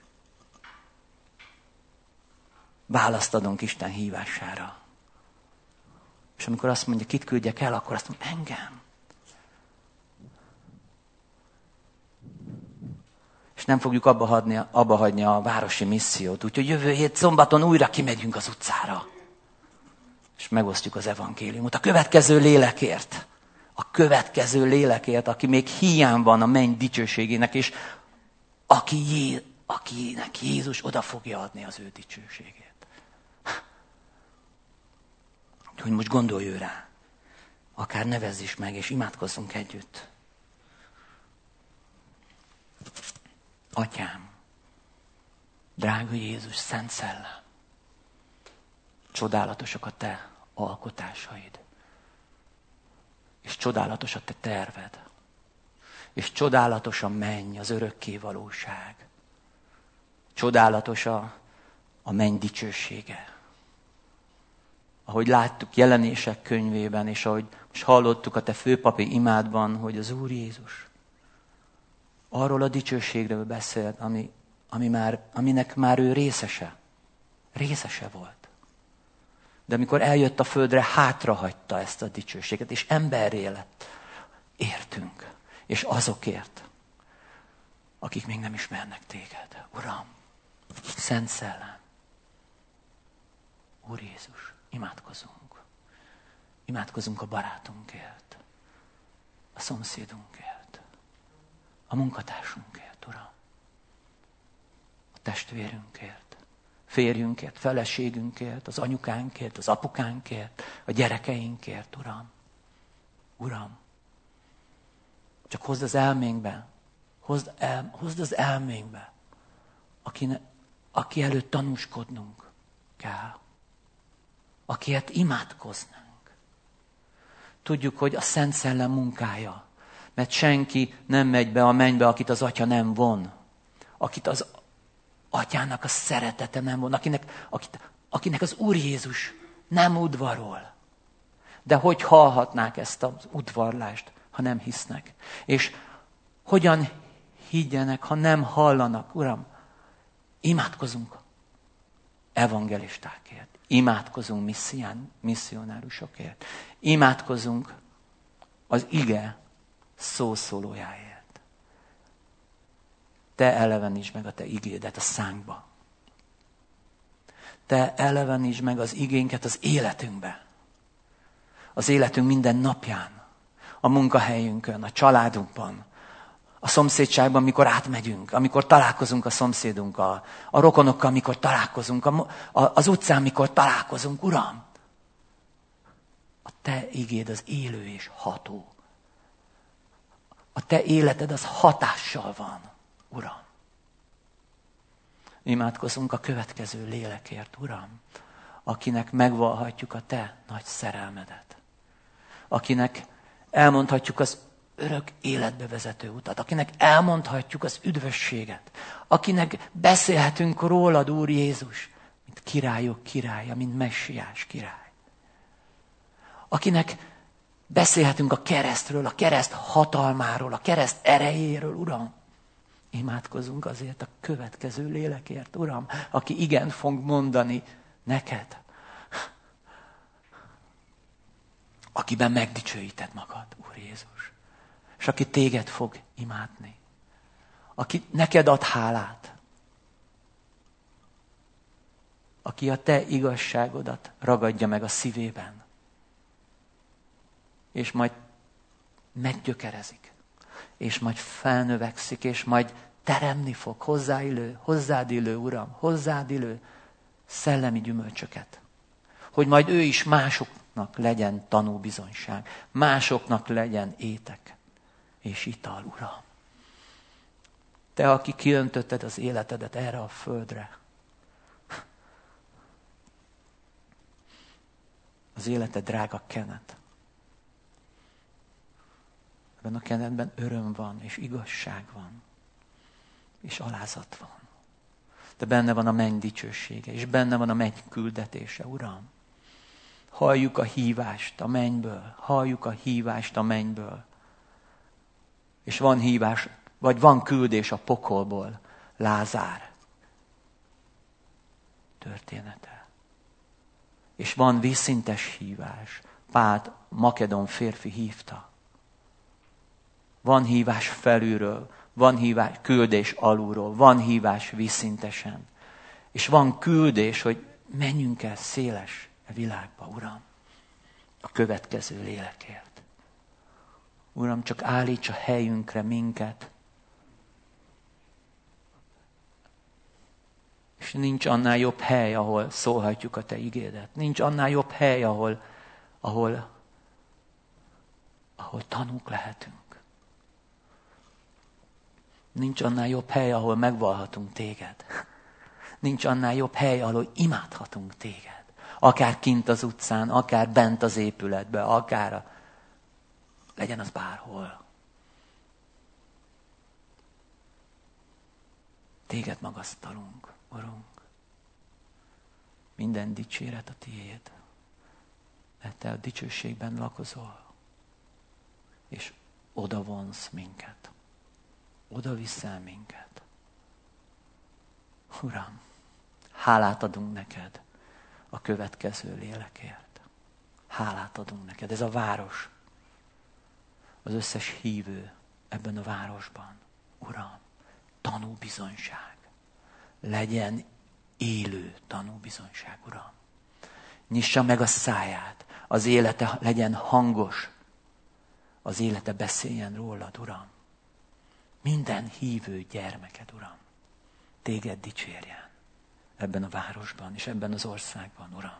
választ adunk Isten hívására. És amikor azt mondja, kit küldjek el, akkor azt mondja, engem. És nem fogjuk abba hagyni a városi missziót. Úgyhogy jövő hét szombaton újra kimegyünk az utcára. És megosztjuk az evangéliumot. A következő lélekért, aki még hiány van a menny dicsőségének, és akinek Jézus oda fogja adni az ő dicsőségét. Hogy most gondolj ő rá. Akár nevezz is meg, és imádkozzunk együtt. Atyám, drága Jézus, Szent Szellem, csodálatosak a te alkotásaid, és csodálatos a te terved, és csodálatos a menny, az örökké valóság, csodálatos a menny dicsősége. Ahogy láttuk Jelenések könyvében, és ahogy most hallottuk a te főpapi imádban, hogy az Úr Jézus arról a dicsőségről beszélt, aminek már ő részese volt. De amikor eljött a földre, hátrahagyta ezt a dicsőséget, és emberré lett. Értünk. És azokért, akik még nem ismernek téged. Uram, Szent Szellem, Úr Jézus, imádkozunk. Imádkozunk a barátunkért, a szomszédunkért, a munkatársunkért, Uram. testvérünkért, férjünkért, feleségünkért, az anyukánkért, az apukánkért, a gyerekeinkért, Uram. Uram, csak hozd az elménkbe, hozd az elménkbe, aki előtt tanúskodnunk kell, akiért imádkoznánk. Tudjuk, hogy a Szent Szellem munkája, mert senki nem megy be a mennybe, akit az Atya nem von, akit az Atyának a szeretete nem von, akinek az Úr Jézus nem udvarol. De hogy hallhatnák ezt az udvarlást, ha nem hisznek? És hogyan higgyenek, ha nem hallanak? Uram, imádkozunk evangelistákért, imádkozunk misszionárusokért, imádkozunk az ige szószólójáért. Te elevenítsd meg a te igédet a szánkba. Te elevenítsd meg az igénket az életünkbe. Az életünk minden napján, a munkahelyünkön, a családunkban, a szomszédságban, amikor átmegyünk, amikor találkozunk a szomszédunkkal, a rokonokkal, amikor találkozunk, az utcán, mikor találkozunk, Uram. A te igéd az élő és ható. A te életed az hatással van, Uram. Imádkozunk a következő lélekért, Uram, akinek megvallhatjuk a te nagy szerelmedet. Akinek elmondhatjuk az örök életbe vezető utat, akinek elmondhatjuk az üdvösséget, akinek beszélhetünk rólad, Úr Jézus, mint királyok királya, mint messiás király. Akinek beszélhetünk a keresztről, a kereszt hatalmáról, a kereszt erejéről, Uram. Imádkozunk azért a következő lélekért, Uram, aki igen fog mondani neked, akiben megdicsőíted magad, Úr Jézus, és aki téged fog imádni, aki neked ad hálát, aki a te igazságodat ragadja meg a szívében, és majd meggyökerezik, és majd felnövekszik, és majd teremni fog hozzád illő, Uram, hozzád illő szellemi gyümölcsöket. Hogy majd ő is másoknak legyen tanúbizonyság, másoknak legyen étek és ital, Uram. Te, aki kiöntötted az életedet erre a földre, az életed drága kenet. Ebben a kenetben öröm van, és igazság van, és alázat van. De benne van a menny dicsősége, és benne van a menny küldetése, Uram. Halljuk a hívást a mennyből, halljuk a hívást a mennyből. És van hívás, vagy van küldés a pokolból, Lázár története. És van vízszintes hívás, Pált, makedón férfi hívta. Van hívás felülről, van hívás küldés alulról, van hívás vízszintesen. És van küldés, hogy menjünk el széles a világba, Uram, a következő lélekért. Uram, csak állíts a helyünkre minket. És nincs annál jobb hely, ahol szólhatjuk a te igédet. Nincs annál jobb hely, ahol tanúk lehetünk. Nincs annál jobb hely, ahol megvallhatunk téged. Nincs annál jobb hely, ahol imádhatunk téged. Akár kint az utcán, akár bent az épületbe, legyen az bárhol. Téged magasztalunk, Urunk. Minden dicséret a tiéd. Mert te a dicsőségben lakozol. És oda vonsz minket. Oda viszel minket. Uram, hálát adunk neked a következő lélekért. Hálát adunk neked. Ez a város, az összes hívő ebben a városban. Uram, tanúbizonyság. Legyen élő tanúbizonyság, Uram. Nyissa meg a száját. Az élete legyen hangos. Az élete beszéljen rólad, Uram. Minden hívő gyermeked, Uram. téged dicsérjen ebben a városban és ebben az országban, Uram.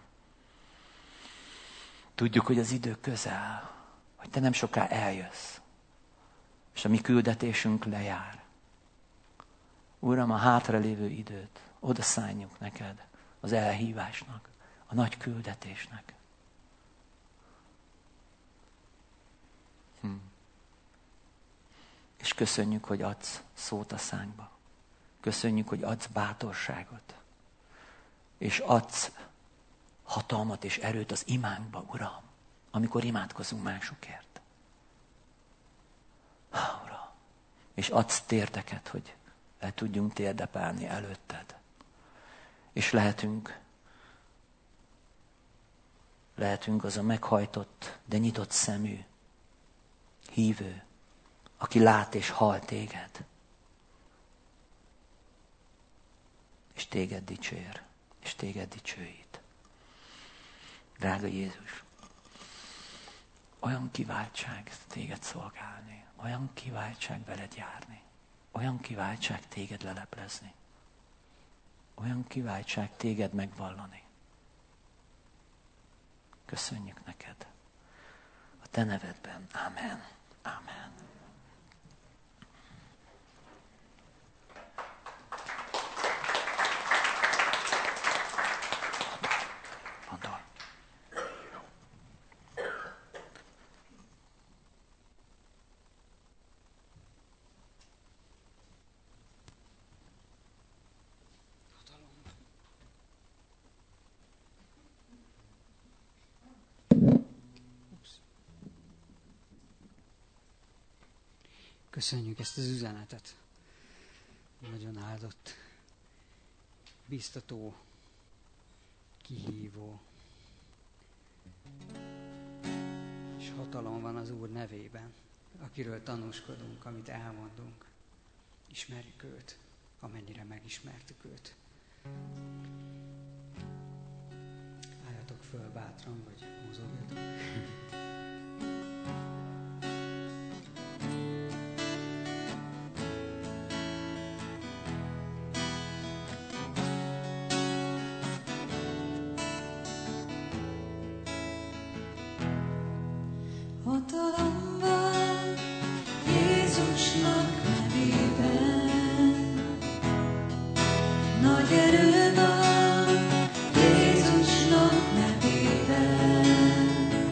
Tudjuk, hogy az idő közel, hogy te nem soká eljössz, és a mi küldetésünk lejár. Uram, a hátralévő időt odaszálljuk neked, az elhívásnak, a nagy küldetésnek. És köszönjük, hogy adsz szót a szánkba. Köszönjük, hogy adsz bátorságot. És adsz hatalmat és erőt az imánkba, Uram, amikor imádkozunk másokért. Uram. És adsz térdeket, hogy le tudjunk térdepálni előtted. És lehetünk az a meghajtott, de nyitott szemű hívő, aki lát és hall téged. És téged dicsér, és téged dicsőít. Drága Jézus, olyan kiváltság téged szolgálni, olyan kiváltság veled járni, olyan kiváltság téged leleplezni, olyan kiváltság téged megvallani. Köszönjük neked. A te nevedben. Amen. Amen. Mondom. Köszönjük ezt az üzenetet. Nagyon áldott, biztató, kihívó. És hatalom van az Úr nevében, akiről tanúskodunk, amit elmondunk. Ismerjük őt, amennyire megismertük őt. Álljatok föl bátran, vagy mozogjatok. Hatalom van Jézusnak nevében, nagy erő van Jézusnak nevében,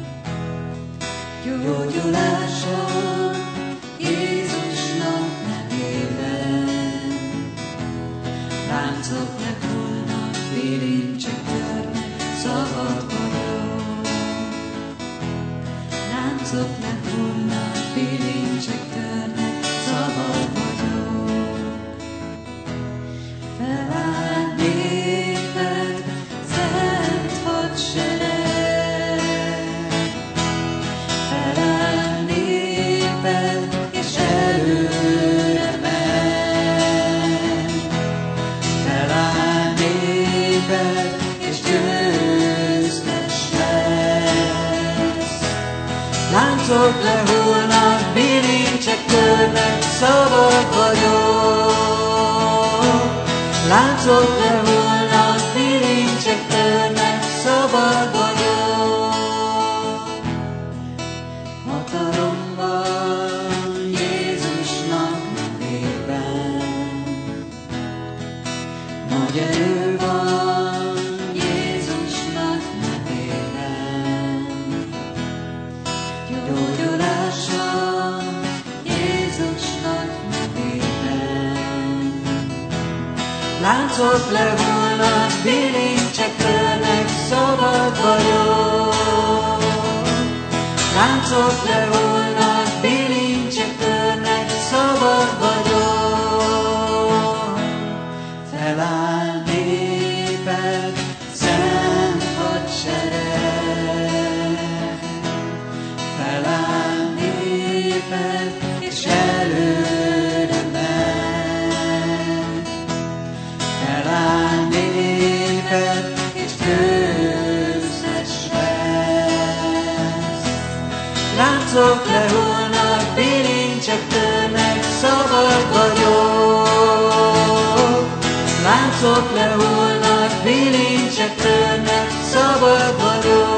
gyógyulás van Jézusnak nevében, láncok lehullnak, bilincsek törnek, szabad vagyok. Láncok lehullnak, bilincsek törnek, szabad vagyok. Feláll néped, szent hadsereg. Feláll néped, és előre megy. Feláll néped, és győztes lesz. Láncok lehullnak, bilincsek törnek, szabad vagyok. Láncok lehullnak, bilincsek törnek, szabad vagyok. Hatalom van Jézusnak nevében, nagy erő van Jézusnak nevében, gyógyulás van Jézusnak nevében. Láncok lehullnak, bilincsek törnek, szabad vagyok. Láncok lehullnak, bilincsek törnek, szabad vagyok. Feláll néped, szent hadsereg. Feláll néped, és előre megy. Feláll néped, és győztes lesz. Láncok lehullnak, bilincsek törnek, szabad vagyok. Láncok lehullnak, bilincsek törnek, szabad vagyok.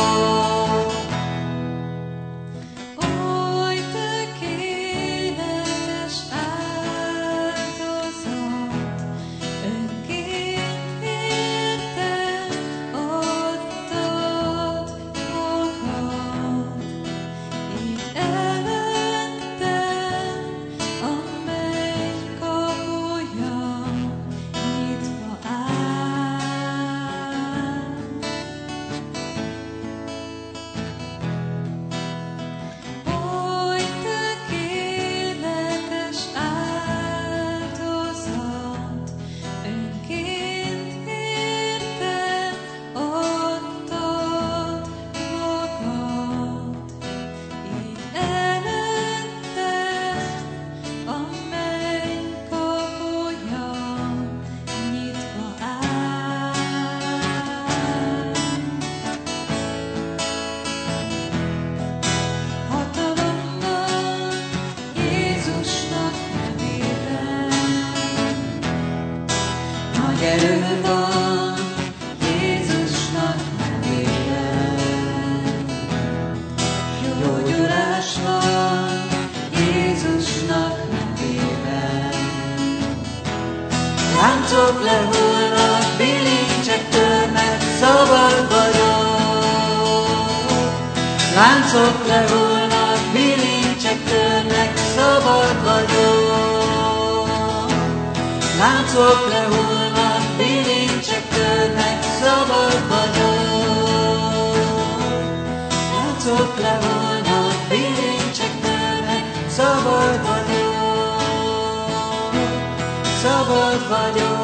Erő van Jézusnak nevében, gyógyulás van Jézusnak nevében. Láncok lehullnak, bilincsek törnek, szabad vagyok. Láncok lehullnak, bilincsek törnek, szabad vagyok. Láncok lehullnak, bilincsek törnek, szabad vagyok. Láncok lehullnak, bilincsek törnek, szabad vagyok. Szabad vagyok.